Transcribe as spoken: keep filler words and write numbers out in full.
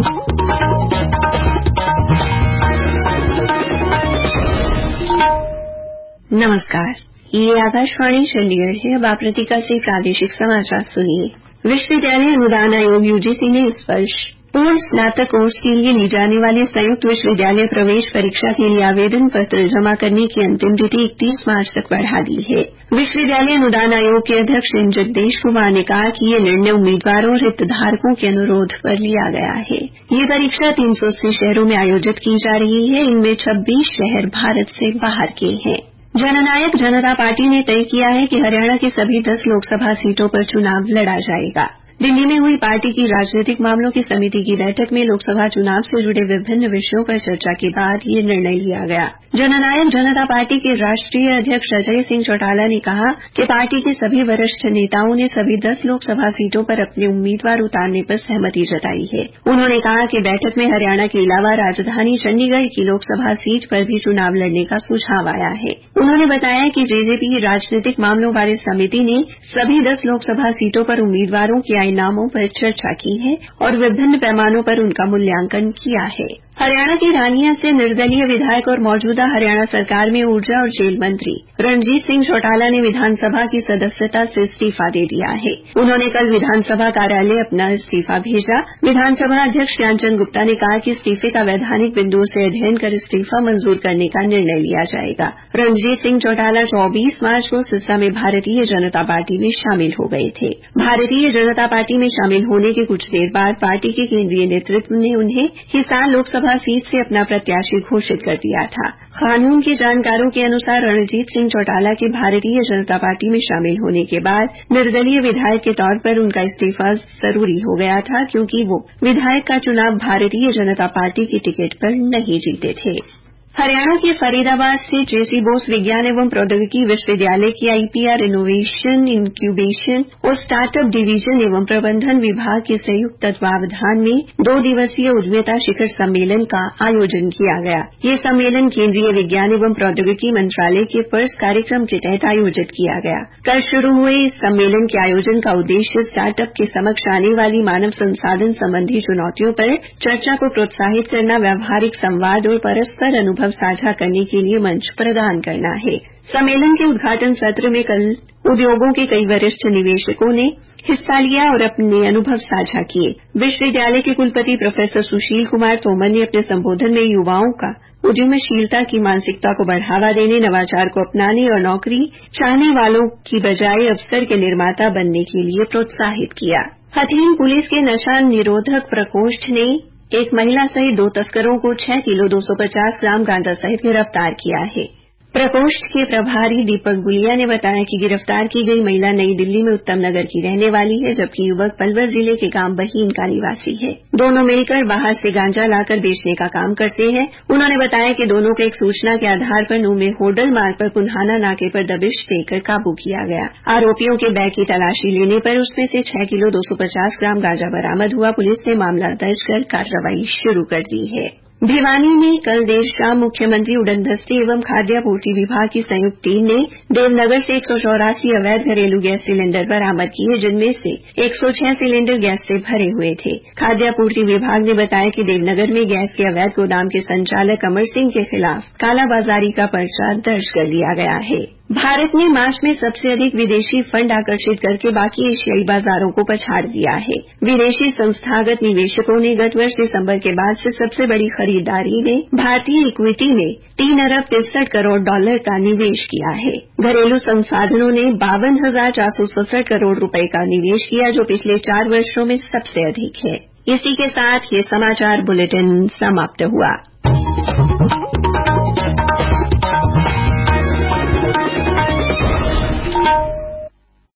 नमस्कार, ये आकाशवाणी चंडीगढ़ है। अब आप रतिका से प्रादेशिक समाचार सुनिए। विश्वविद्यालय अनुदान आयोग यूजीसी ने इस वर्ष पूर्व स्नातक कोर्स के लिए ली जाने वाले संयुक्त विश्वविद्यालय प्रवेश परीक्षा के लिए आवेदन पत्र जमा करने की अंतिम तिथि इकतीस मार्च तक बढ़ा दी है। विश्वविद्यालय अनुदान आयोग के अध्यक्ष एन जगदीश कुमार ने कहा कि ये निर्णय उम्मीदवारों और हितधारकों के अनुरोध पर लिया गया है। ये परीक्षा तीन सौ अस्सी शहरों में आयोजित की जा रही है। इनमें छब्बीस शहर भारत से बाहर के हैं। जननायक जनता पार्टी ने तय किया है कि हरियाणा की सभी दस लोकसभा सीटों पर चुनाव लड़ा जाएगा। दिल्ली में हुई पार्टी की राजनीतिक मामलों की समिति की बैठक में लोकसभा चुनाव से जुड़े विभिन्न विषयों पर चर्चा के बाद ये निर्णय लिया गया। जननायक जनता पार्टी के राष्ट्रीय अध्यक्ष अजय सिंह चौटाला ने कहा कि पार्टी के सभी वरिष्ठ नेताओं ने सभी दस लोकसभा सीटों पर अपने उम्मीदवार उतारने पर सहमति जताई है। उन्होंने कहा कि बैठक में हरियाणा के अलावा राजधानी चंडीगढ़ की लोकसभा सीट पर भी चुनाव लड़ने का सुझाव आया है। उन्होंने बताया कि जेजेपी राजनीतिक मामलों बारे समिति ने सभी दस लोकसभा सीटों पर उम्मीदवारों के नामों पर चर्चा की है और विभिन्न पैमानों पर उनका मूल्यांकन किया है। हरियाणा के रानिया से निर्दलीय विधायक और मौजूदा हरियाणा सरकार में ऊर्जा और जेल मंत्री रणजीत सिंह चौटाला ने विधानसभा की सदस्यता से इस्तीफा दे दिया है। उन्होंने कल विधानसभा कार्यालय अपना इस्तीफा भेजा। विधानसभा अध्यक्ष ज्ञानचंद गुप्ता ने कहा कि इस्तीफे का वैधानिक बिंदुओं से अध्ययन कर इस्तीफा मंजूर करने का निर्णय लिया जाएगा। रणजीत सिंह चौटाला चौबीस मार्च को सिरसा में भारतीय जनता पार्टी में शामिल हो गए थे। भारतीय जनता पार्टी में शामिल होने के कुछ देर बाद पार्टी के केंद्रीय नेतृत्व ने उन्हें हिसार लोकसभा सीट से अपना प्रत्याशी घोषित कर दिया था। कानून के जानकारों के अनुसार रणजीत सिंह चौटाला के भारतीय जनता पार्टी में शामिल होने के बाद निर्दलीय विधायक के तौर पर उनका इस्तीफा जरूरी हो गया था, क्योंकि वो विधायक का चुनाव भारतीय जनता पार्टी की टिकट पर नहीं जीते थे। हरियाणा के फरीदाबाद से जेसी बोस विज्ञान एवं प्रौद्योगिकी विश्वविद्यालय की आईपीआर इनोवेशन, इंक्यूबेशन और स्टार्टअप डिवीजन एवं प्रबंधन विभाग के संयुक्त तत्वावधान में दो दिवसीय उद्यमिता शिखर सम्मेलन का आयोजन किया गया। ये सम्मेलन केंद्रीय विज्ञान एवं प्रौद्योगिकी मंत्रालय के पर्स कार्यक्रम के तहत आयोजित किया गया। कल शुरू हुए इस सम्मेलन के आयोजन का उद्देश्य स्टार्टअप के समक्ष आने वाली मानव संसाधन संबंधी चुनौतियों पर चर्चा को प्रोत्साहित करना, व्यावहारिक संवाद और परस्पर अनुभव साझा करने के लिए मंच प्रदान करना है। सम्मेलन के उद्घाटन सत्र में कल उद्योगों के कई वरिष्ठ निवेशकों ने हिस्सा लिया और अपने अनुभव साझा किए। विश्वविद्यालय के कुलपति प्रोफेसर सुशील कुमार तोमर ने अपने संबोधन में युवाओं का उद्यमशीलता की मानसिकता को बढ़ावा देने, नवाचार को अपनाने और नौकरी चाहने वालों की बजाय अवसर के निर्माता बनने के लिए प्रोत्साहित किया। हथीन पुलिस के नशा निरोधक प्रकोष्ठ ने एक महिला सहित दो तस्करों को छह किलो दो सौ पचास ग्राम गांजा सहित गिरफ्तार किया है। प्रकोष्ठ के प्रभारी दीपक गुलिया ने बताया कि गिरफ्तार की गई महिला नई दिल्ली में उत्तम नगर की रहने वाली है, जबकि युवक पलवल जिले के गांव बहीन का निवासी है। दोनों मिलकर बाहर से गांजा लाकर बेचने का काम करते हैं। उन्होंने बताया कि दोनों को एक सूचना के आधार पर नू में होडल मार्ग पर पुन्हाना नाके पर दबिश देकर काबू किया गया। आरोपियों के बैग की तलाशी लेने पर उसमें से छह किलो दो सौ पचास ग्राम गांजा बरामद हुआ। पुलिस ने मामला दर्ज कर कार्रवाई शुरू कर दी है। भिवानी में कल देर शाम मुख्यमंत्री उड़नदस्ते एवं खाद्य आपूर्ति विभाग की संयुक्त टीम ने देवनगर से एक सौ चौरासी अवैध घरेलू गैस सिलेंडर बरामद किए, जिनमें से एक सौ छह सिलेंडर गैस से भरे हुए थे। खाद्य आपूर्ति विभाग ने बताया कि देवनगर में गैस के अवैध गोदाम के संचालक अमर सिंह के खिलाफ कालाबाजारी का पर्चा दर्ज कर लिया गया है। भारत ने मार्च में सबसे अधिक विदेशी फंड आकर्षित करके बाकी एशियाई बाजारों को पछाड़ दिया है। विदेशी संस्थागत निवेशकों ने गत वर्ष दिसंबर के बाद से सबसे बड़ी खरीदारी में भारतीय इक्विटी में तीन अरब तिरसठ करोड़ डॉलर का निवेश किया है। घरेलू संसाधनों ने बावन हजार चार सौ सड़सठ करोड़ रुपए का निवेश किया, जो पिछले चार वर्षों में सबसे अधिक है। इसी के साथ ये समाचार बुलेटिन समाप्त हुआ।